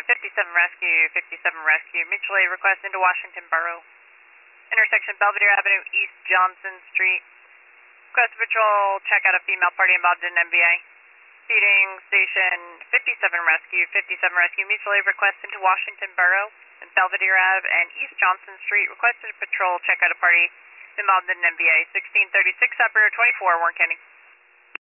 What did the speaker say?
and 57 Rescue, mutual aid request into Washington Borough. Intersection Belvedere Avenue, East Johnson Street. Request patrol, check out a female party involved in MBA. Feeding station 57 Rescue, mutual aid request into Washington Borough and Belvedere Ave and East Johnson Street. Requested patrol, check out a party involved in MBA. 1636, operator 24, Warren County.